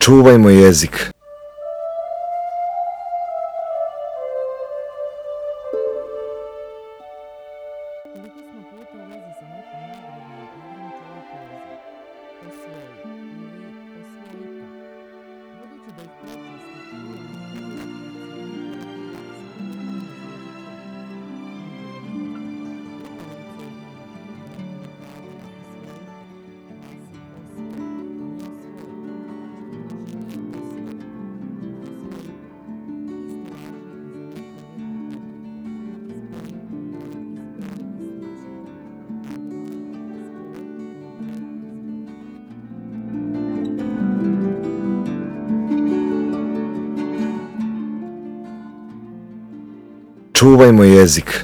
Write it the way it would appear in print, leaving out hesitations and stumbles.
Čuvajmo jezik. Koliko smo puta u vezi sa nekom nagradnom igrom čuli poziv osvoji ili osvojite. Budući da ih počesti Čuvajmo jezik.